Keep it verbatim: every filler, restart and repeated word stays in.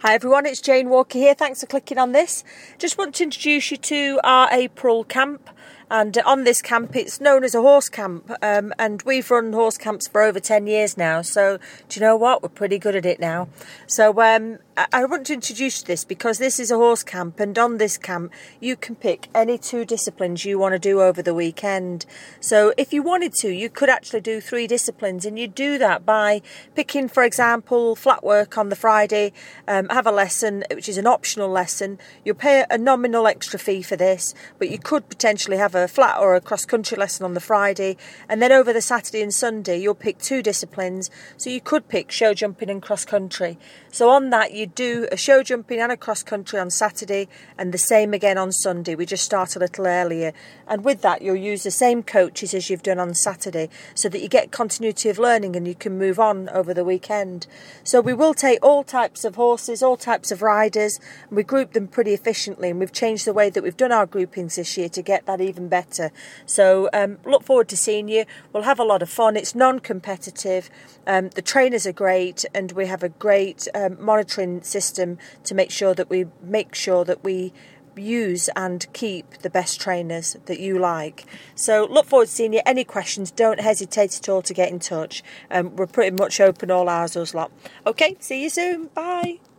Hi everyone, it's Jane Walker here. Thanks for clicking on this. Just want to introduce you to our April camp. And on this camp, it's known as a horse camp. Um, and we've run horse camps for over ten years now. So do you know what? We're pretty good at it now. So um, I, I want to introduce you to this because this is a horse camp. And on this camp, you can pick any two disciplines you want to do over the weekend. So if you wanted to, you could actually do three disciplines. And you do that by picking, for example, flat work on the Friday, um, have a lesson, which is an optional lesson. You'll pay a nominal extra fee for this, but you could potentially have a flat or a cross-country lesson on the Friday, and then over the Saturday and Sunday you'll pick two disciplines. So you could pick show jumping and cross-country. So on that you do a show jumping and a cross-country on Saturday, and the same again on Sunday. We just start a little earlier, and with that you'll use the same coaches as you've done on Saturday, so that you get continuity of learning and you can move on over the weekend. So we will take all types of horses, all types of riders, and we group them pretty efficiently, and we've changed the way that we've done our groupings this year to get that even better. So um, look forward to seeing you. We'll have a lot of fun. It's non-competitive. Um, the trainers are great, and we have a great um, monitoring system to make sure that we make sure that we use and keep the best trainers that you like. So look forward to seeing you. Any questions, don't hesitate at all to get in touch. Um, we're pretty much open all hours, us lot. Okay, see you soon. Bye.